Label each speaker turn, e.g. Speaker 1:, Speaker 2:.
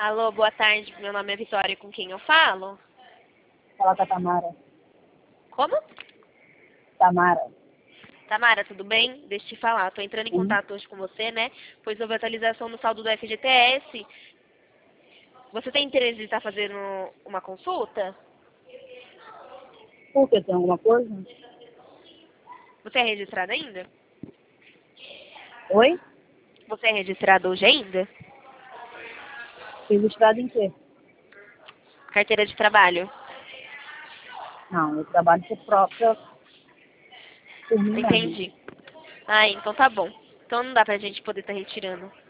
Speaker 1: Alô, boa tarde. Meu nome é Vitória. Com quem eu falo?
Speaker 2: Fala com a Tamara.
Speaker 1: Como?
Speaker 2: Tamara.
Speaker 1: Tamara, tudo bem? Deixa eu te falar. Tô entrando em
Speaker 2: Sim.
Speaker 1: contato hoje com você, né? Pois houve atualização no saldo do FGTS. Você tem interesse de estar fazendo uma consulta?
Speaker 2: Por que? Tem alguma coisa?
Speaker 1: Você é registrado ainda?
Speaker 2: Oi?
Speaker 1: Você é registrado hoje ainda?
Speaker 2: Registrado em quê?
Speaker 1: Carteira de trabalho.
Speaker 2: Não, eu trabalho por mim mesmo.
Speaker 1: Entendi. Ah, então tá bom. Então não dá pra gente poder estar retirando.